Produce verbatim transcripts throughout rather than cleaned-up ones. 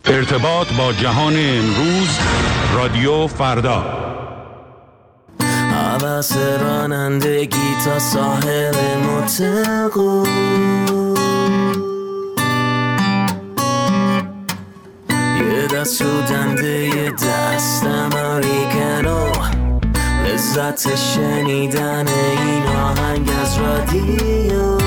ارتباط با جهان امروز، رادیو فردا. عوض رانندگی تا ساحل متقو، یه دست شدنده یه دست امریکنو، لذت شنیدن این آهنگ از رادیو.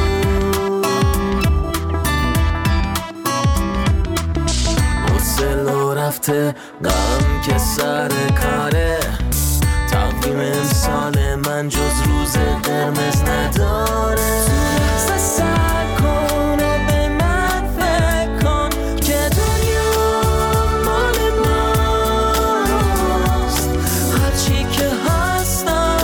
حوصله رفته غم که سر کاره، تقویم امسال من جز روز قرمز نداره. سر کن و به من فکر کن که دنیا مال ماست، هرچی که هستم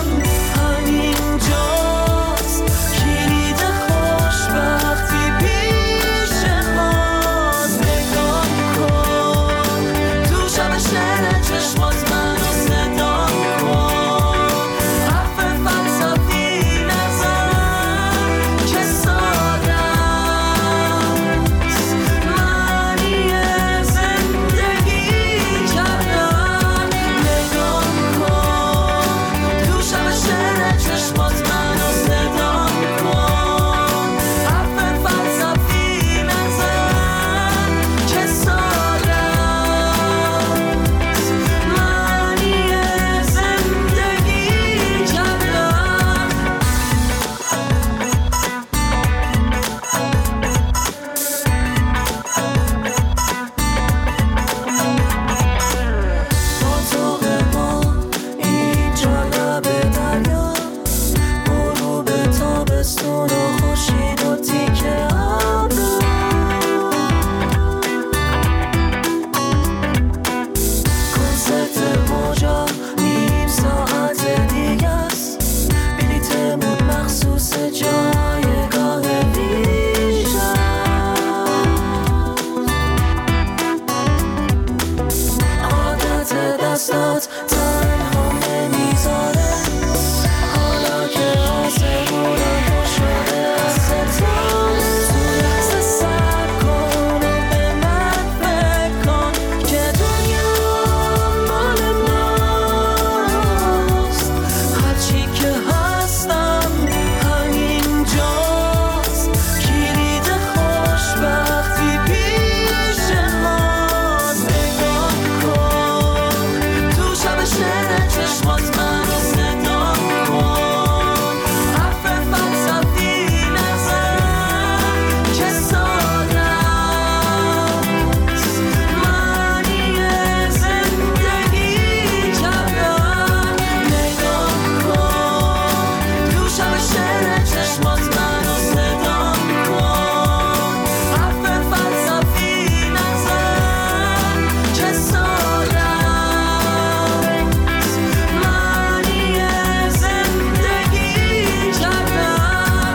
همینجاست، کلید خوشبختی پیش ماست. نگاه کن تو شب شهر چشمات منو صدا کن، حرف فلسفی نزن که ساده است، معنی زندگی کردن. نگاه کن تو شب شهر چشمات منو صدا کن، حرف فلسفی نزن که ساده است، معنی زندگی کردن. اتاق ما اینجا لب دریا، غروب تابستون و خورشید و تیکه ابرو، کنسرت موجا نیم ساعت دیگه است، بلیتمون مخصوص جایگاه ویژه. عادت دستات تنها نمیذاره، حالا که آسمون پر شده از ستاره. سر کن و به من فکر کن که دنیا مال ماست، هرچی که هستم همینجاست، کلید خوشبختی پیش ماست. نگاه کن تو شب شهر چشمات منو صدا کن، حرف فلسفی نزن که ساده است، معنی زندگی کردن. نگاه کن تو شب شهر چشمات منو صدا کن، حرف فلسفی نزن که ساده است، معنی زندگی کردن.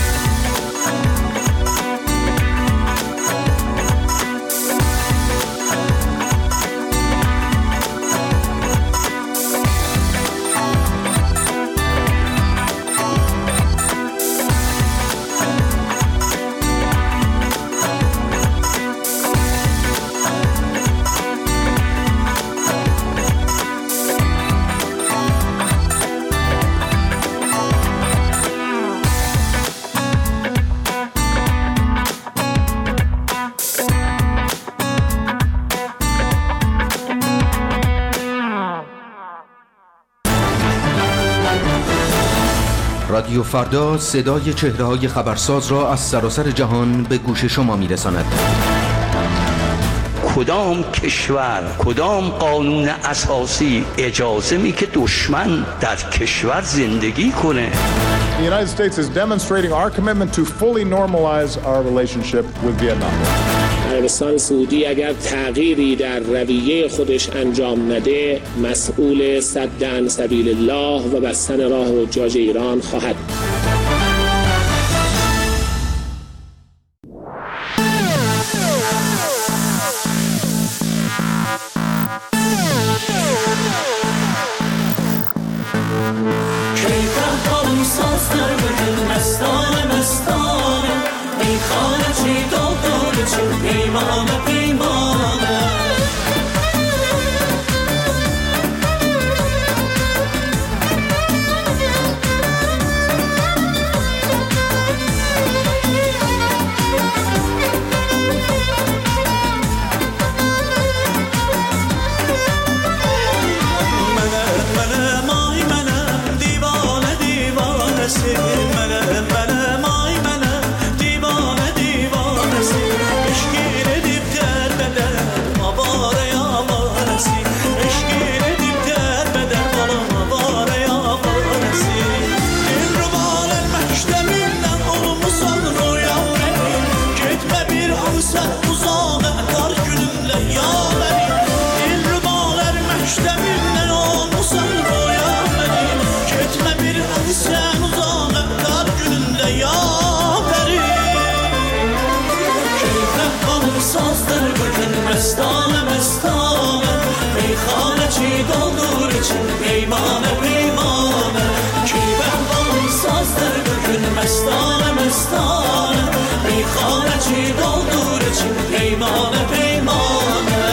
رادیو فردا صدای چهره‌های خبرساز را از سراسر جهان به گوش شما می‌رساند. کدام کشور، کدام قانون اساسی اجازه می که دشمن در کشور زندگی کنه؟ The United States is demonstrating our commitment to fully normalize our relationship with Vietnam. عربستان سعودی اگر تغییری در رویه خودش انجام نده، مسئول سد عن سبیل الله و بستن راه حجاج ایران خواهد. پیمانه پیمانه سازdır bugün mestane mestane Meyxane çi doldur için peymane peymane Ki ben balım sazdır bugün mestane mestane Meyxane çi doldur için peymane peymane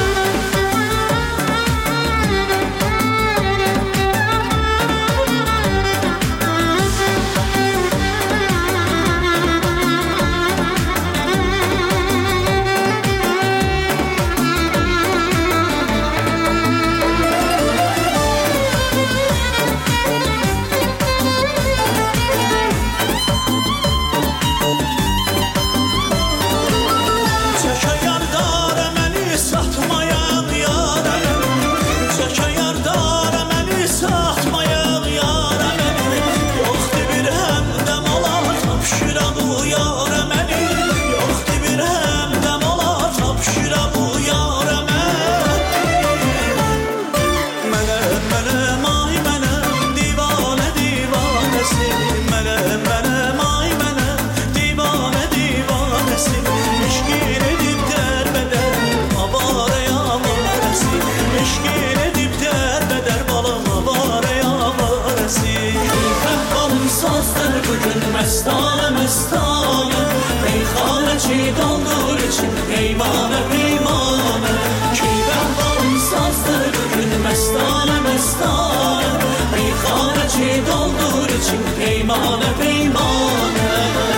Mestane mestane Meyxane çi doldur için peymane peymane Ki ben balım sazdır bugün mestane mestane Meyxane çi doldur için peymane peymane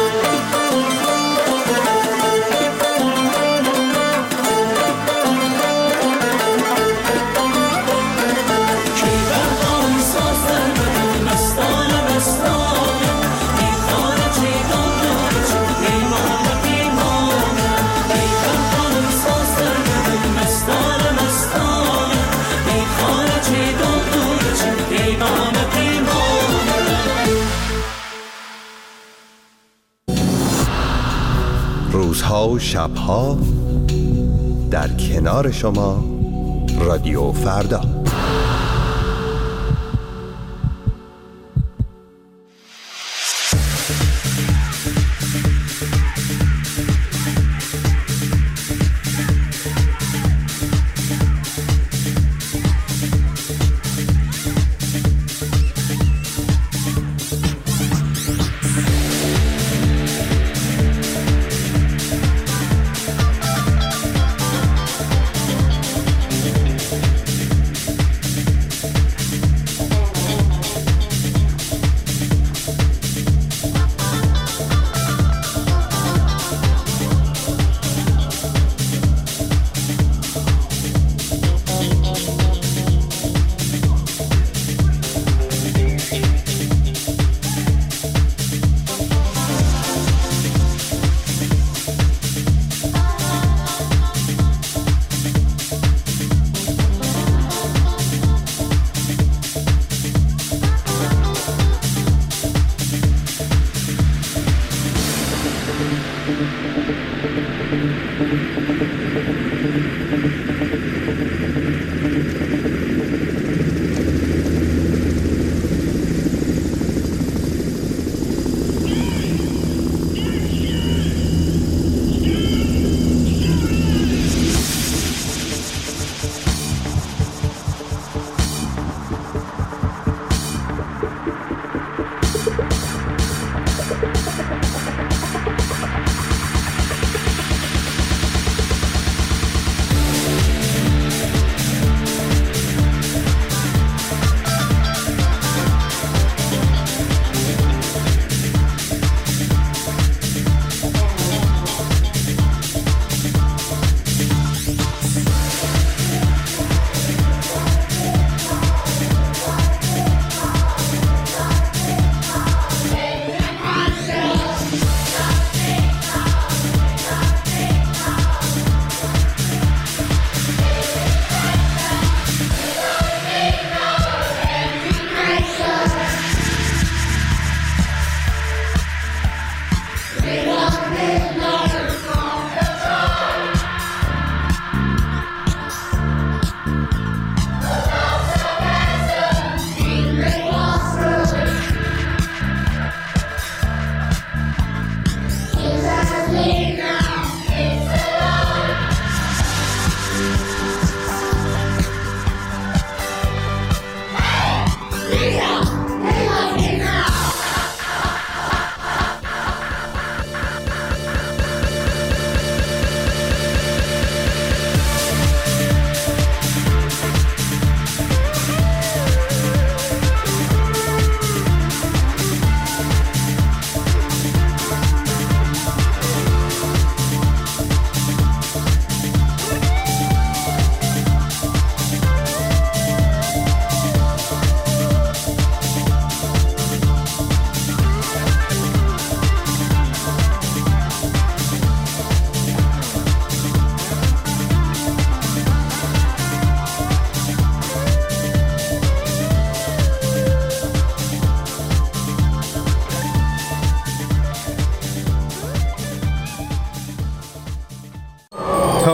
Ki ben balım sazdır bugün mestane mestane روزها و شبها در کنار شما رادیو فردا.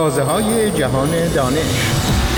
سازه‌های جهان دانش.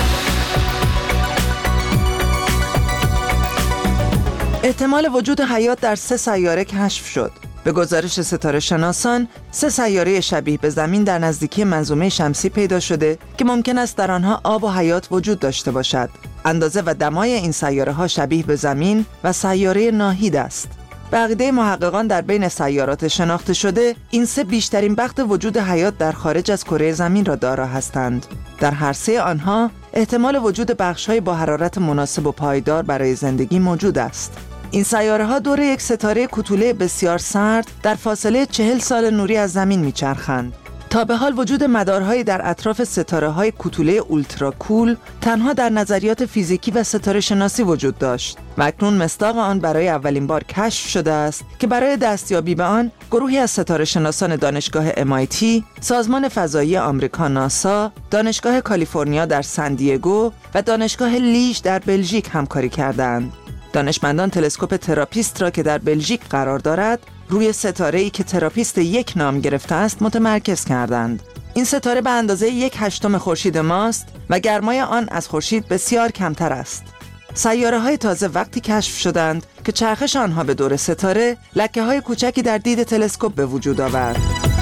احتمال وجود حیات در سه سیاره کشف شد. به گزارش ستاره شناسان، سه سیاره شبیه به زمین در نزدیکی منظومه شمسی پیدا شده که ممکن است در آنها آب و حیات وجود داشته باشد. اندازه و دمای این سیاره ها شبیه به زمین و سیاره ناهید است. به عقیده محققان در بین سیارات شناخته شده، این سه بیشترین بخت وجود حیات در خارج از کره زمین را دارا هستند. در هر سه آنها احتمال وجود بخش‌های با حرارت مناسب و پایدار برای زندگی موجود است. این سیاره ها دور یک ستاره کوتوله بسیار سرد در فاصله چهل سال نوری از زمین میچرخند. تا به حال وجود مدارهایی در اطراف ستاره های کوتوله اولترا کول تنها در نظریات فیزیکی و ستاره شناسی وجود داشت و اکنون مصداق آن برای اولین بار کشف شده است که برای دستیابی به آن گروهی از ستاره شناسان دانشگاه ام آی تی، سازمان فضایی آمریکا ناسا، دانشگاه کالیفرنیا در سن دیگو و دانشگاه لیژ در بلژیک همکاری کردند. دانشمندان تلسکوپ تراپیست را که در بلژیک قرار دارد روی ستاره‌ای که تراپیست یک نام گرفته است متمرکز کردند. این ستاره به اندازه یک هشتم خورشید ماست و گرمای آن از خورشید بسیار کمتر است. سیاره‌های تازه وقتی کشف شدند که چرخش آنها به دور ستاره لکه‌های کوچکی در دید تلسکوپ به وجود آورد.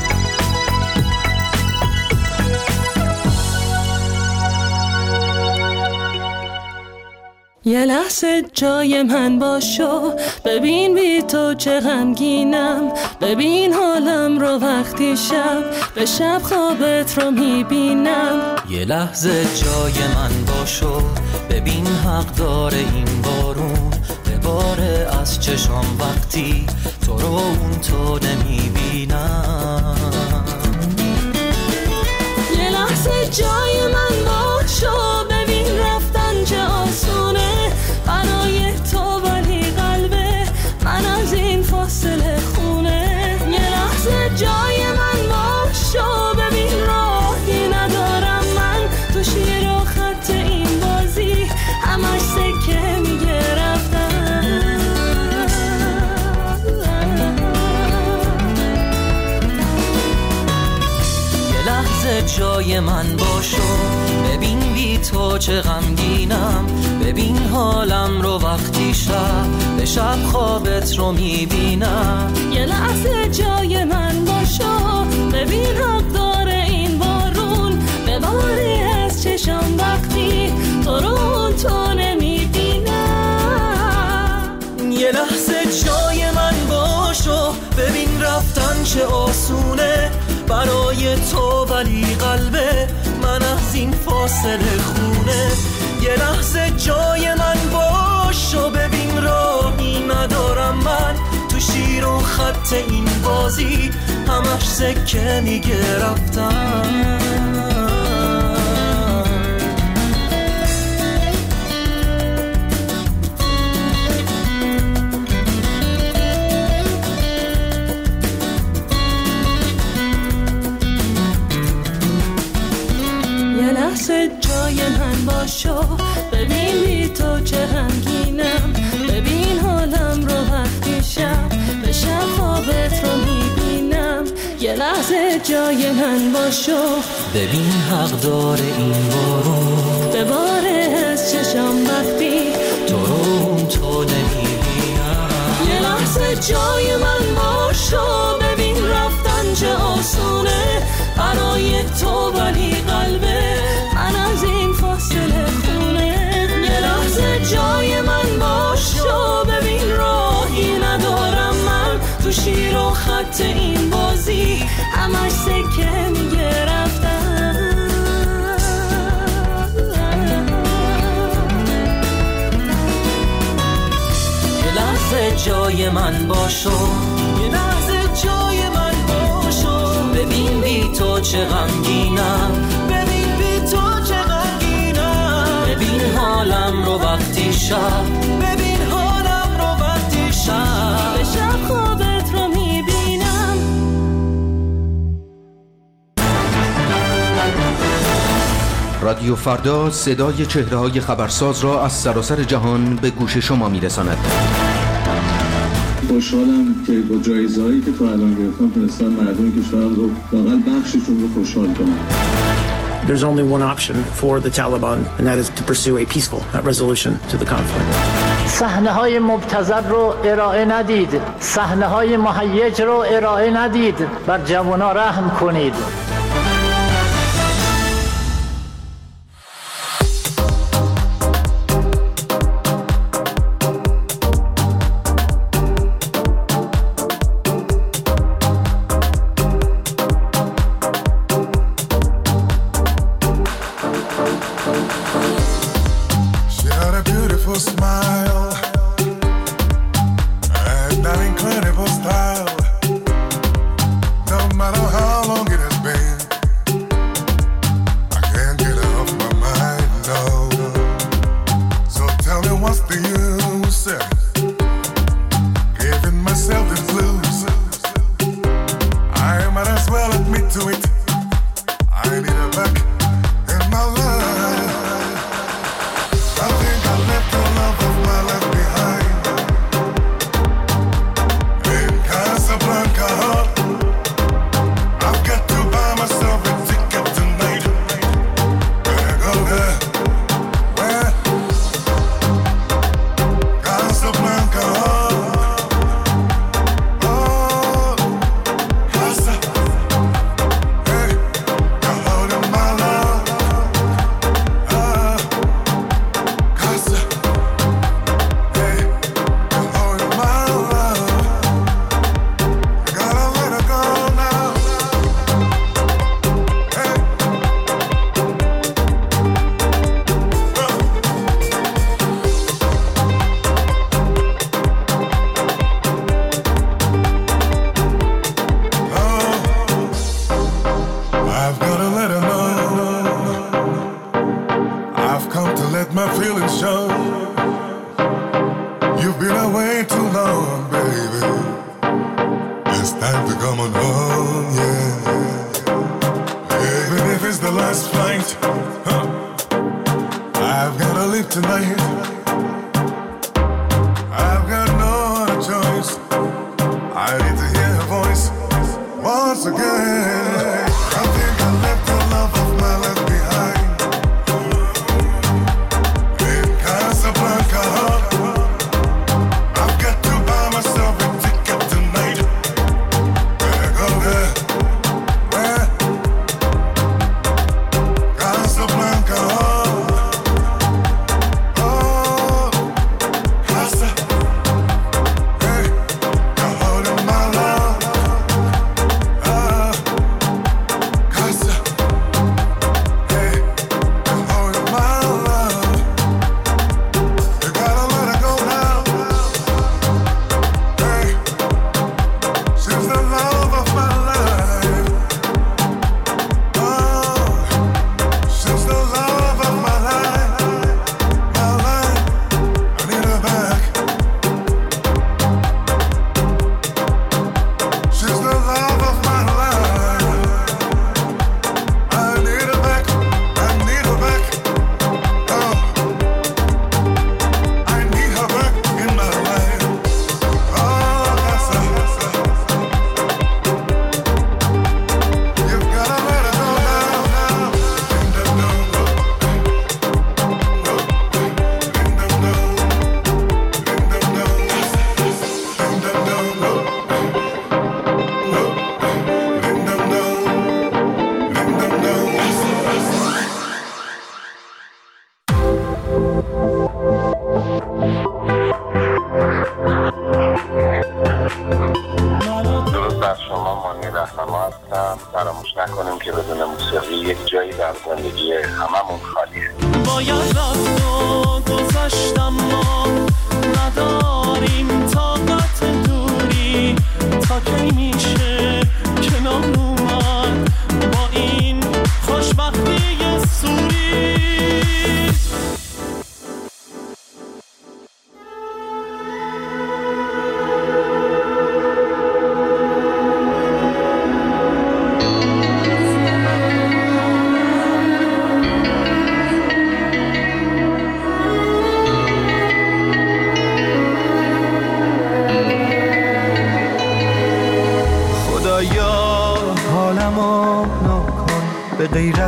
یه لحظه جای من باشو، ببین بی تو چه غمگینم، ببین حالم رو وقتی شب به شب خوابت رو میبینم. یه لحظه جای من باشو، ببین حق داره این بارون بباره از چشام وقتی تو رو اون تو نمیبینم. یه لحظه جای من باشو، ببین رفتن چه آسونه برای تو ولی قلبه من از این فاصله خونه. یه لحظه جای من باشو، ببین راهی ندارم من تو شیر و خط این بازی همش سکه میگه رفتن. یه لحظه جای من باشو، ببین بی تو چه غمگینم، ببین حالم رو وقتی شب به شب خوابت رو میبینم. یه لحظه جای من باشو، ببین حق داره این بارون بباری از چشم وقتی تو رو تو نمیبینم. یه لحظه جای من باشو، ببین رفتن چه آسونه برای تو ولی قلبه من از این فاصله خونه. یه لحظه جای من باشو، ببین راهی ندارم من تو شیر و خط این بازی همش سکه میگه رفتن. جای من باشو، ببین بی تو چه غمگینم، ببین حالم رو وقتی شب به شب خوابت رو میبینم. یه لحظه جای من باشو، ببین حق داره این بارون بباره از چشم وقتی تو رو تو نمیبینم. یه لحظه جای من باشو، ببین رفتن چه آسونه برای تو ولی قلبه من از این فاصله خونه. یه لحظه جای من باشو، ببین راهی ندارم من تو شیر و خط این بازی همش سکه میگه رفتن. یه لحظه جای من باشو، یه لحظه جای من باشو، ببین بی تو چه غمگینم، ببین بی تو چه غمگینم، ببین حالم رو وقتی شب، ببین حالم رو وقتی شب به شب خوابت رو میبینم. رادیو فردا صدای چهره‌های خبرساز را از سراسر جهان به گوش شما میرساند. خوشحالم که با جایزه‌هایی که تا الان گرفتم تونستم مردم کشورم رو واقعا بخششون رو خوشحال کنم. there's only one option for the Taliban, and that is to pursue a peaceful resolution to the conflict. صحنه‌های مبتذل رو ارائه ندید، صحنه‌های مهیج رو ارائه ندید، بر جوان‌ها رحم کنید.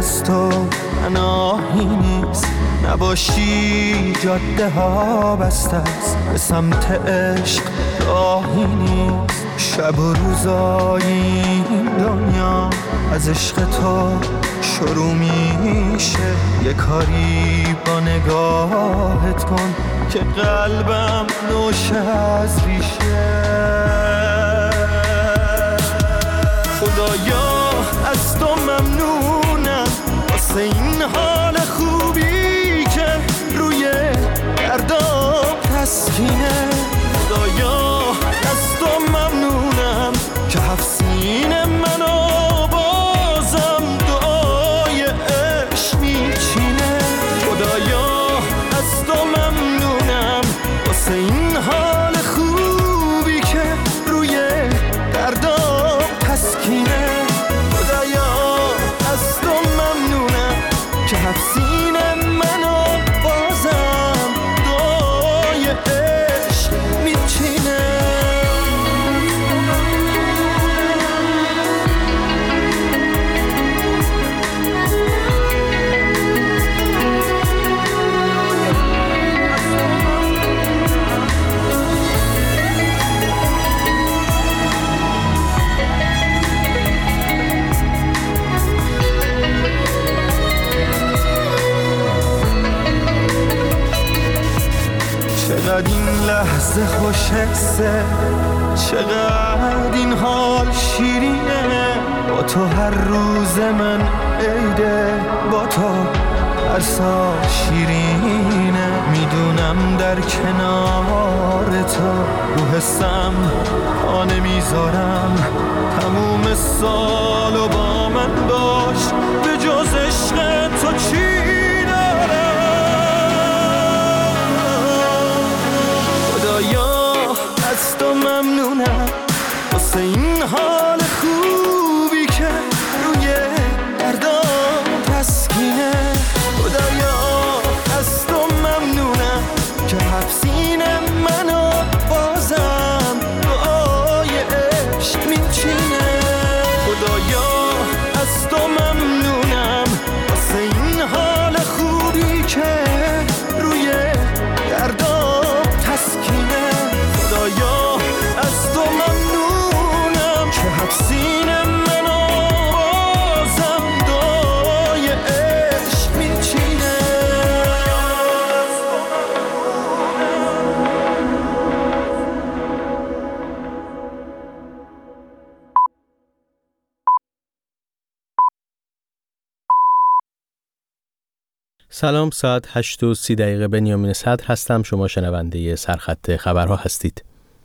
از تو پناهی نیست، نباشی جاده ها بسته است، به سمت عشق راهی نیست. شب و روزای این دنیا از عشق تو شروع میشه. یه کاری با نگاهت کن که قلبم نوشه از ریشه. خدایا از تو ممنونم واسه این حال خوبی که روی دردام تسکینه. خدایا از تو ممنونم که هفت سینه منو بازم دعای عشق میچینه. خدایا از تو ممنونم واسه این حال خوبی که روی دردام تسکینه. خدایا از تو ممنونم که هفت سینه منو بازم دعای عشق میچینه. چقدر این لحظه خوش حسه، چقدر این حال شیرینه. با تو هر روز من عیده، با تو هر سال شیرینه. میدونم در کنار تو رو حسم پا نمیذارم. تموم سالو با من باش، به جز عشق تو چی از تو ممنونم واسه این حال خوبی که روی دردام تسکینه. خدایا از تو ممنونم که هفت سینه منو بازم دعای عشق میچینه. خدایا از تو ممنونم واسه این حال خوبی که روی دردام تسکینه. خدایا از تو ممنونم که حبسین منو بازم دعای عشق میچینه. سلام، ساعت هشت و سی دقیقه. بنیامین صدر هستم. شما شنونده سرخط خبرها هستید.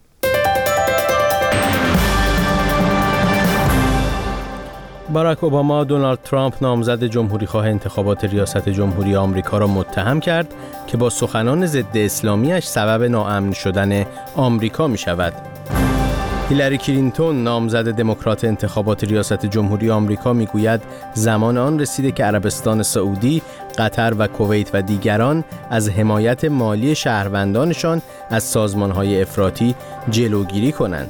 باراک اوباما دونالد ترامپ نامزد جمهوریخواه انتخابات ریاست جمهوری آمریکا را متهم کرد که با سخنان ضد اسلامیش سبب ناامن شدن آمریکا می شود. هیلاری کلینتون نامزد دموکرات انتخابات ریاست جمهوری آمریکا میگوید زمان آن رسیده که عربستان سعودی، قطر و کویت و دیگران از حمایت مالی شهروندانشان از سازمان‌های افراطی جلوگیری کنند.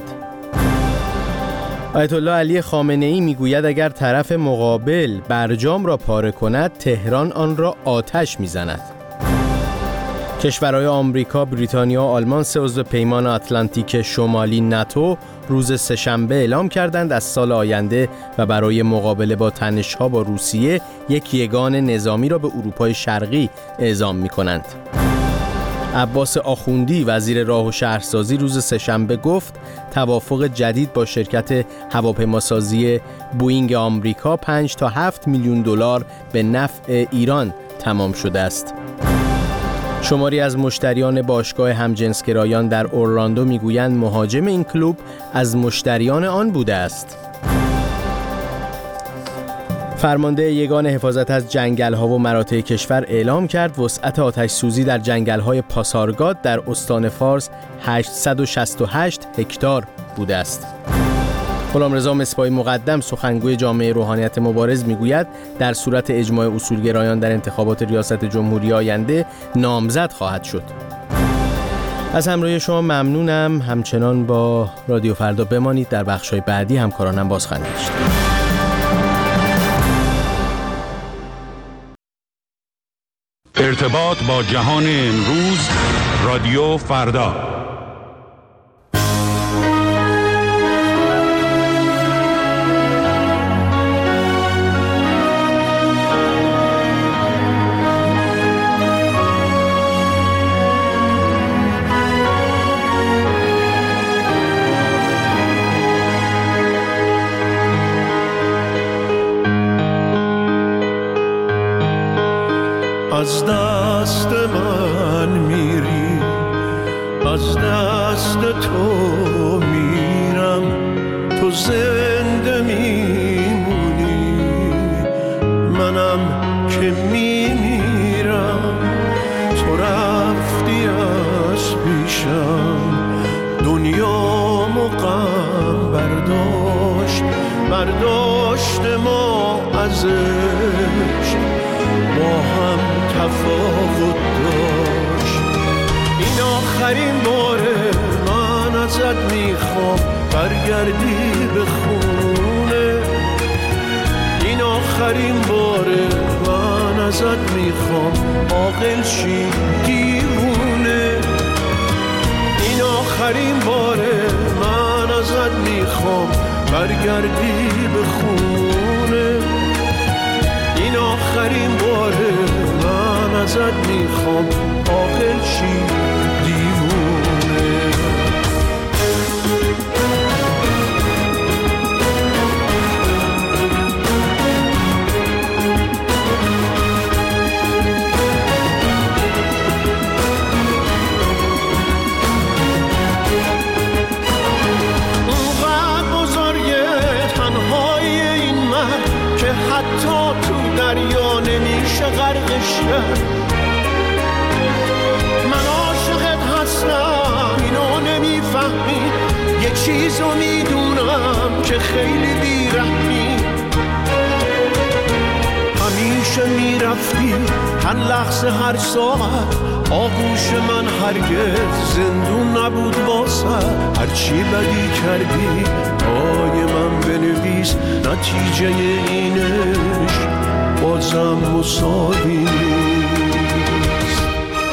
آیت الله علی خامنه‌ای میگوید اگر طرف مقابل برجام را پاره کند، تهران آن را آتش میزند. کشورهای آمریکا، بریتانیا و آلمان سه عضو پیمان آتلانتیک شمالی ناتو روز سه‌شنبه اعلام کردند از سال آینده و برای مقابله با تنش‌ها با روسیه یک یگان نظامی را به اروپای شرقی اعزام می‌کنند. عباس آخوندی وزیر راه و شهرسازی روز سه‌شنبه گفت توافق جدید با شرکت هواپیماسازی بوئینگ آمریکا پنج تا هفت میلیون دلار به نفع ایران تمام شده است. شماری از مشتریان باشگاه همجنسگرایان در اورلاندو میگویند مهاجم این کلوب از مشتریان آن بوده است. فرمانده یگان حفاظت از جنگل‌ها و مراتع کشور اعلام کرد وسعت آتش سوزی در جنگل‌های پاسارگاد در استان فارس هشتصد و شصت و هشت هکتار بوده است. غلامرضا مصباحی مقدم سخنگوی جامعه روحانیت مبارز میگوید در صورت اجماع اصولگرایان در انتخابات ریاست جمهوری آینده نامزد خواهد شد. از همراهی شما ممنونم. همچنان با رادیو فردا بمانید. در بخش‌های بعدی همکارانم باز خواهند گشت. ارتباط با جهان امروز، رادیو فردا. از دست من میری، از دست تو میرم، تو زنده میمونی، منم که میمیرم. تو رفتی از پیشم، دنیامو غم برداشت، برداشت ما ازش، با هم تفاوت داشت. این آخرین باره من ازت میخوام برگردی به خونه. این آخرین باره من ازت میخوام عاقل شی دیوونه. این آخرین باره من ازت میخوام برگردی به خونه. این آخرین باره من ازت میخوام عاقل شی دیوونه. اونقدر بزرگه تنهای این مرد که حتی تو دریا نمیشه غرقش کرد. من عاشقت هستم اینو نمیفهمی، یه چیزو میدونم که خیلی بیرحمی. همیشه میرفتی هر لحظه هر ساعت، آغوش من هرگز زندون نبود واسه. هرچی بدی کردی پای من بنویس، نتیجه اینش بازم مساوی نیست.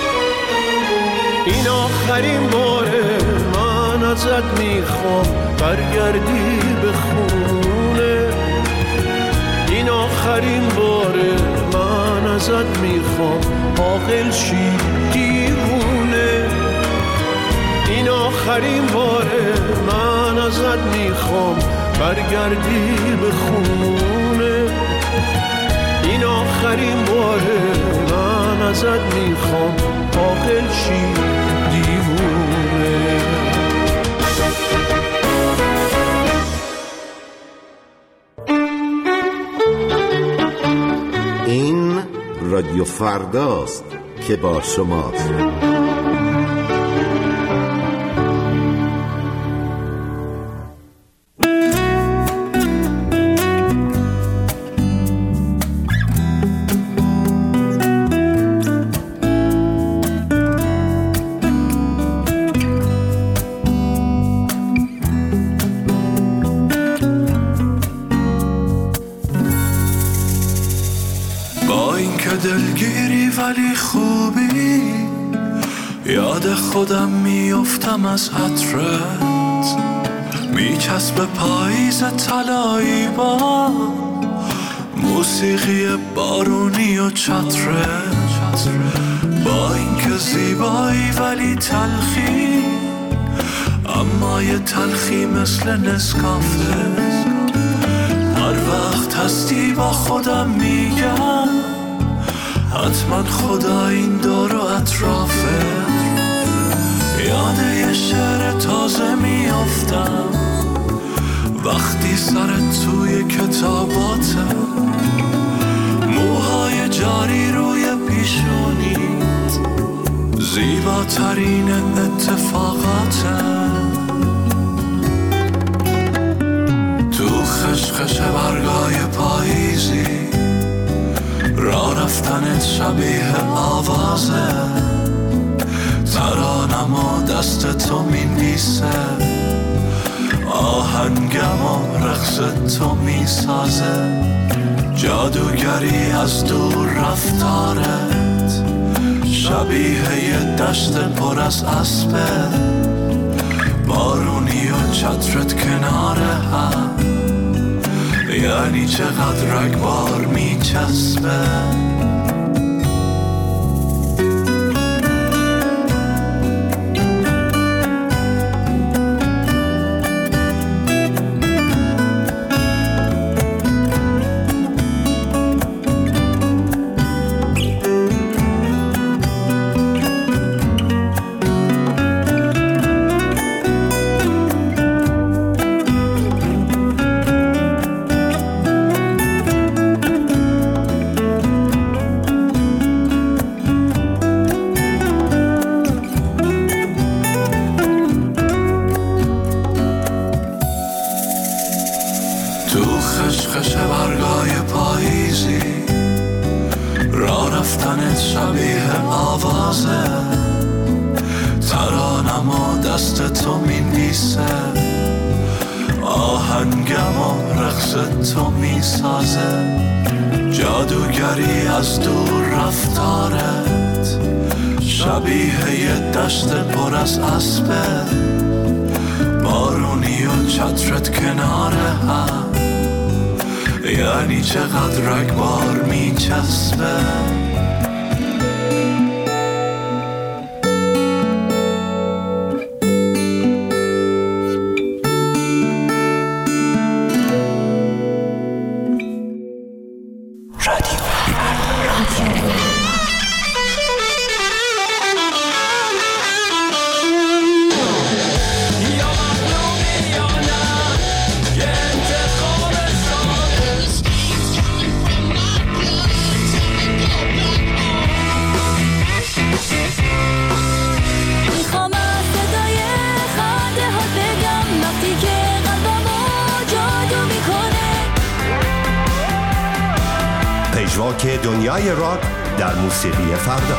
این آخرین باره من ازت میخوام برگردی به خونه. این آخرین باره من ازت میخوام عاقل شی دیوونه. این آخرین باره من ازت میخوام برگردی به خونه. این آخرین باره من ازت میخوام عاقل شی دیوونه. این رادیو فرداست که با شماست. دلگیری ولی خوبی، یاد خودم میافتم از عطرت، میچسب پاییز طلایی با موسیقی بارونی و چترت. با اینکه زیبایی ولی تلخی، اما یه تلخی مثل نسکافه. هر وقت هستی با خودم میگم حتما خدا این دور و اطرافه. یاد یه شعر تازه میافتم وقتی سرت توی کتاباته، موهای جاری روی پیشونیت، زیباترین اتفاقاته. تو خشخش برگای پاییزی، راه رفتنت شبیه آوازه، ترانم و دست تو مینویسه، آهنگم و رقص تو میسازه. جادوگری از دور رفتارت، شبیه یه دشت پر از اسبه، بارونی و چترت کنار هم، یعنی چقدر رگبار میچسبه. جادوگری از دور رفتارت، شبیه یه دشت پر از اسبه، بارونی و چترت کنار هم، یعنی چقدر رگبار میچسبه. پژواک دنیای راک در موسیقی فردا.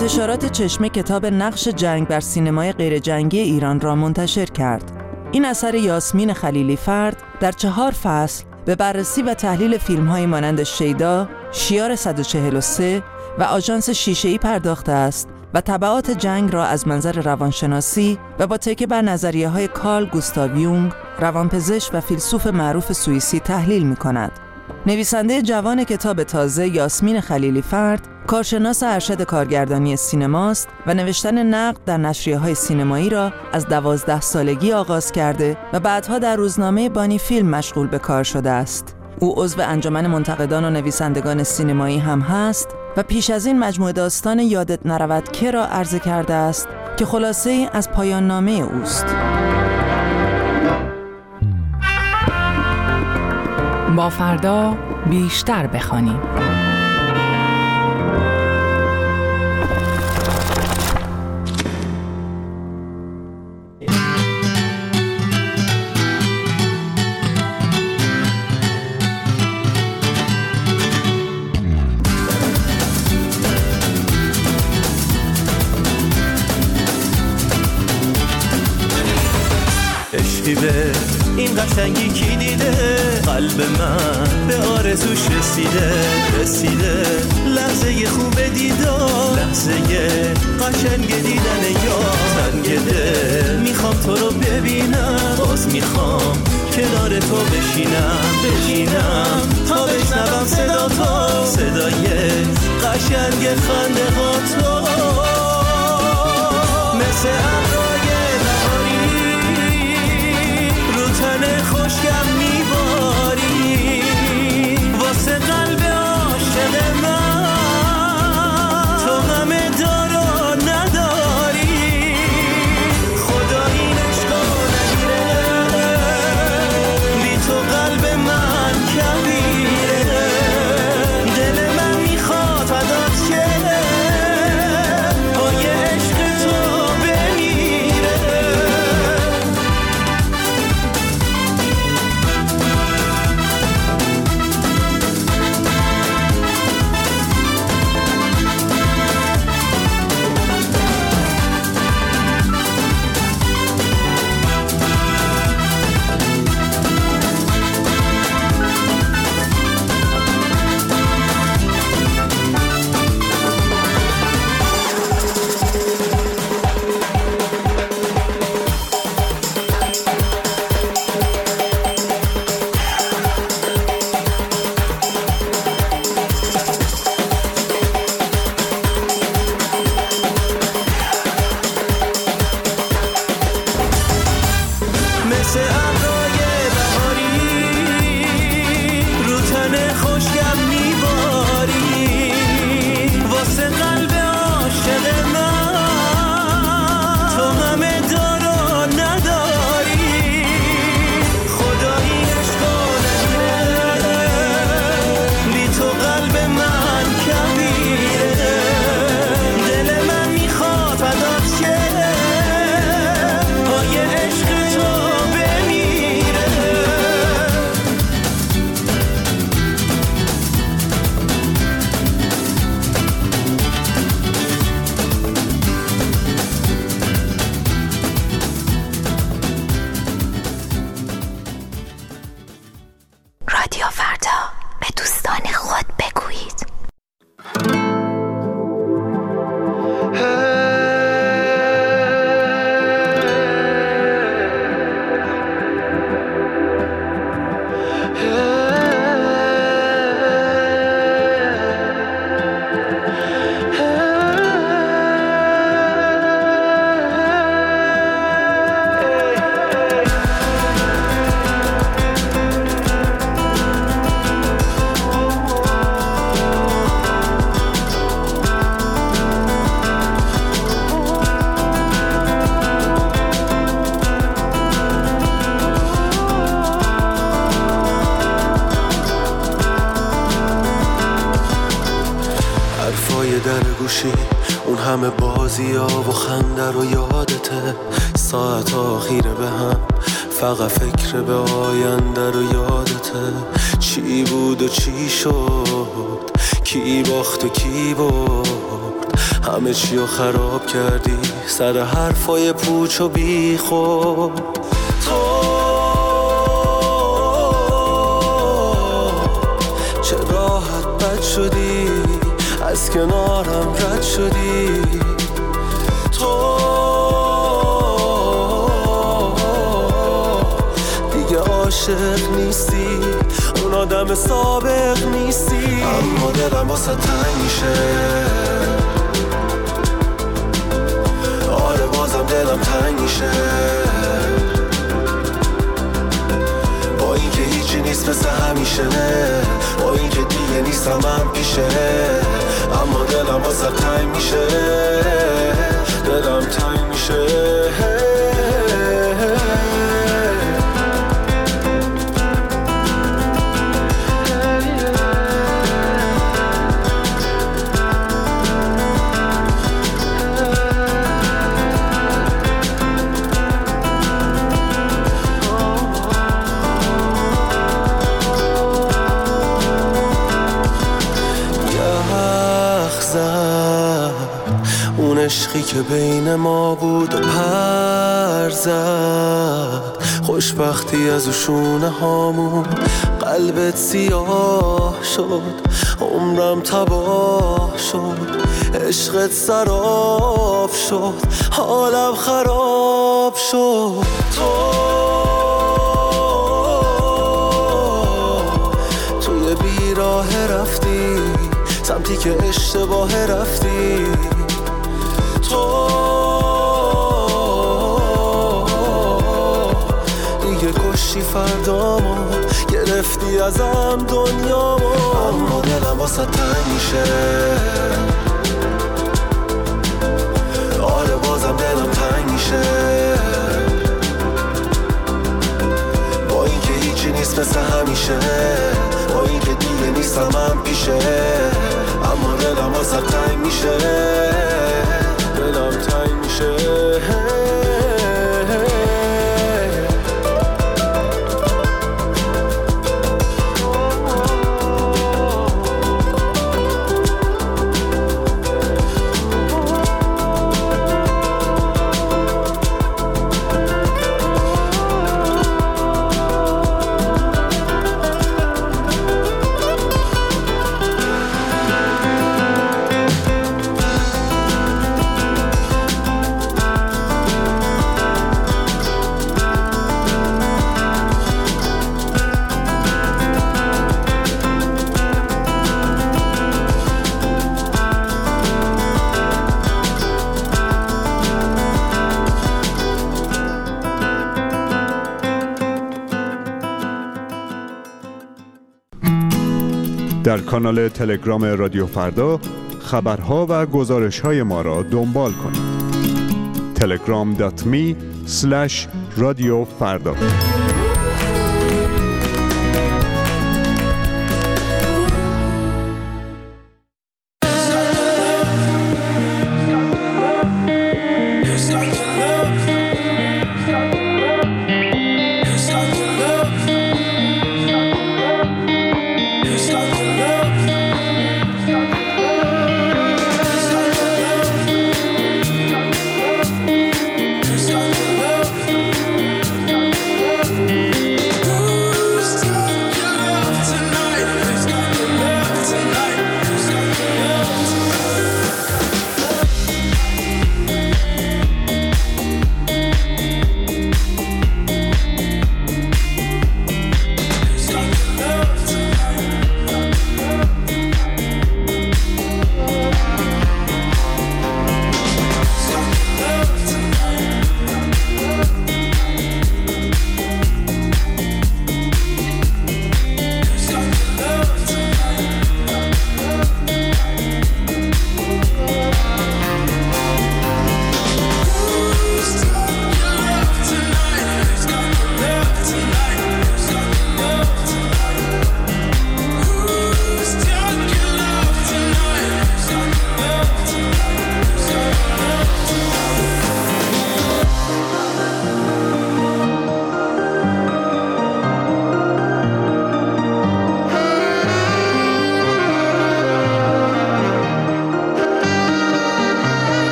انتشارات چشمه کتاب نقش جنگ بر سینمای غیرجنگی ایران را منتشر کرد. این اثر یاسمین خلیلی فرد در چهار فصل به بررسی و تحلیل فیلم‌های مانند شیدا، شیار صد و چهل و سه و آژانس شیشه‌ای پرداخته است و تبعات جنگ را از منظر روانشناسی و با تکیه بر نظریه‌های کارل گوستاو یونگ، روانپزشک و فیلسوف معروف سوئیسی تحلیل می‌کند. نویسنده جوان کتاب تازه یاسمین خلیلی فرد، کارشناس ارشد کارگردانی سینماست و نوشتن نقد در نشریه‌های سینمایی را از دوازده سالگی آغاز کرده و بعدها در روزنامه بانی فیلم مشغول به کار شده است. او عضو انجمن منتقدان و نویسندگان سینمایی هم هست و پیش از این مجموعه داستان یادت نرود که را عرضه کرده است که خلاصه‌ای از پایان نامه اوست. با فردا بیشتر بخوانیم. به این قشنگی کی دیده، قلب من به آرزوش رسیده رسیده لحظه خوب دیدار، لحظه قشنگ دیدن یار، تنگ دل میخوام تو رو ببینم، باز میخوام کنار تو بشینم بشینم تا بشنوم صدا تو، صدای قشنگ خنده ها تو، مثل ابرای تن خوشگم میباری، واسه قلب عاشق من تو همه دارو نداری، خدا این عشقو نگیره، بی تو قلب من کبیره، دل من میخواد فدات شه با یه عشق تو بمیره. اون همه بازی ها و خنده رو یادته، ساعت آخیره به هم فقط فکر به آینده رو یادته، چی بود و چی شد، کی باخت و کی برد، همه چی رو خراب کردی سر حرفای پوچ و بی خود. تو چه راحت بد شدی، از کنارم رد شدی. تو دیگه عاشق نیستی، اون آدم سابق نیستی. اما دلم واسه تنگ میشه، آره بازم دلم تنگ میشه، با اینکه هیچی نیست مثل همیشه، با اینکه دیگه نیستم من پیشه. اما دلم واسه تنگ میشه، دلم تنگ میشه. عشقی که بین ما بود و پر زد، خوشبختی از شونه هامون قلبت سیاه شد، عمرم تباه شد، عشقت سراب شد، حالم خراب شد. تو توی بیراه رفتی، سمتی که اشتباه رفتی. تو دیگه کشتی فردامو، گرفتی ازم دنیامو. اما دلم واسه تنگ میشه، آره بازم دلم تنگ میشه، با اینکه هیچی نیست مثل همیشه، با اینکه دیگه نیستم من پیشه. اما دلم واسه تنگ میشه، دلم تنگ میشه. در کانال تلگرام رادیو فردا خبرها و گزارش‌های ما را دنبال کنید. تلگرام دات می اسلش رادیو فردا.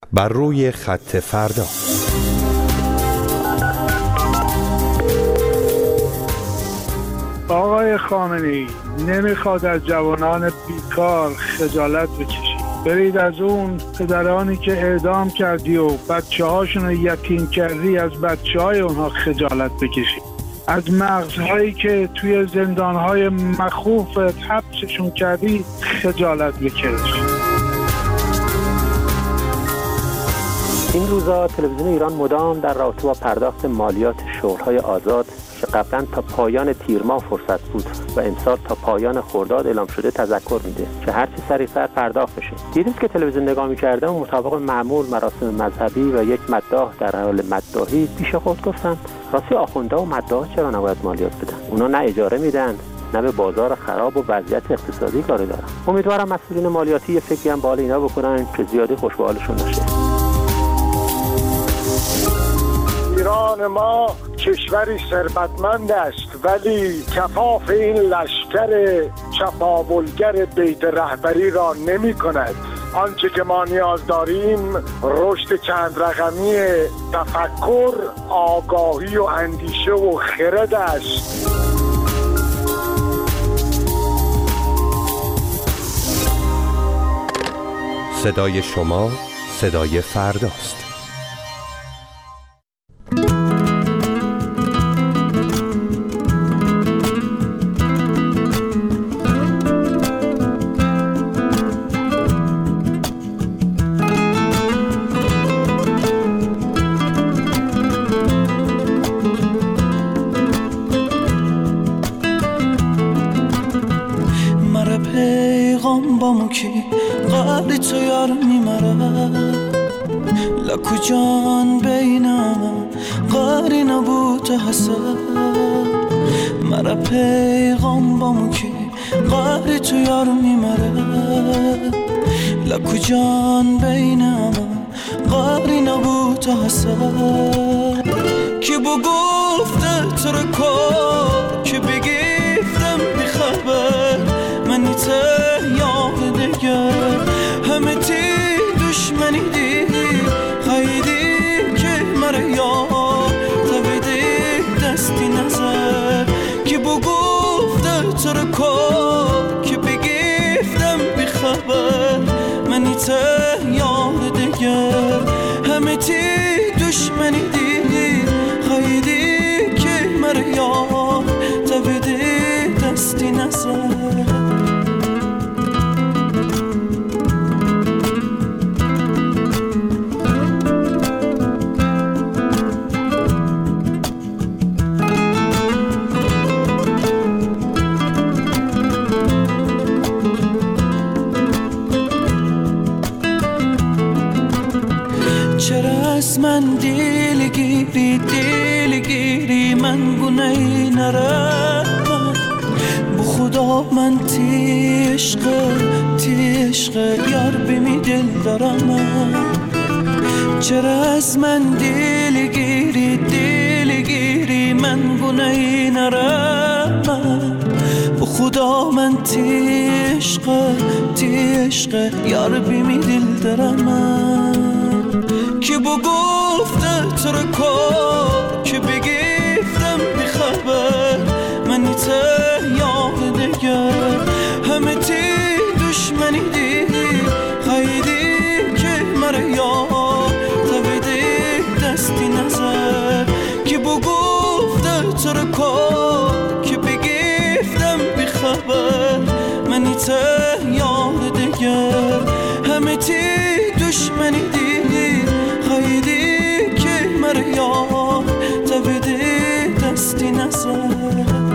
بر روی خط فردا. آقای خامنه‌ای نمیخواد از جوانان بیکار خجالت بکشی. برید از اون پدرانی که اعدام کردی و بچه هاشون رو یتیم کردی از بچه های اونها خجالت بکشی. از مغزهایی که توی زندانهای مخوف حبسشون کردی خجالت بکش. این روزا تلویزیون ایران مدام در رابطه با پرداخت مالیات شغل‌های آزاد که قبلا تا پایان تیر ماه فرصت بود و امسال تا پایان خرداد اعلام شده تذکر میده که هرچی سریعتر پرداخت بشه. دیروز که تلویزیون نگاه می‌کردم مطابق معمول مراسم مذهبی و یک مداح در حال مداحی پیش خود گفتم راستی آخوندها و مداح چرا نباید مالیات بدن؟ اونا نه اجاره میدن نه به بازار خراب و وضعیت اقتصادی کاری دارن. امیدوارم مسئولین مالیاتی یه فکری هم به حال اینا بکنن که زیادی خوشحالشون نشه. ایران ما کشوری ثروتمند است ولی کفاف این لشکر چپاولگر بیت رهبری را نمی کند. آنچه که ما نیاز داریم رشد چند رقمی تفکر، آگاهی و اندیشه و خرد است. صدای شما صدای فرداست. لکو جان بینم قاری نبود حسد مرا پیغام بامو که قاری تو یار میمره لکو جان بینم قاری نبود حسد کی بو گفته تو رو کار که بگیفتم بخبر منی ته یاد دیگه همه تی دشمنی دی خیلی که مرا یاد تبیدی دستی نظر که بو گفته تو رو کار که بگیفتم بخبر منی ته یاد دیگه همه تی دشمنی دی خیلی که مرا یاد تبیدی دستی نظر. من دیلگیری دیلگیری من گناهی نرم بو خدا من تی عشق تی عشق یار بمی دل دارم چرا از من دیلگیری دیلگیری من گناهی نرم بو خدا من تی عشق تی عشق یار بمی دل دارم که بو گفته تو رو کار که بگیفتم بخبر منی ته یاد دیگه همه تی دشمنی دی خیلی که مرا یاد تبیدی دستی نظر که بو گفته تو رو کار که بگیفتم بخبر منی ته یاد دیگه همه تی دشمنی دی خیلی که مرا یاد تبیدی دستی نظر.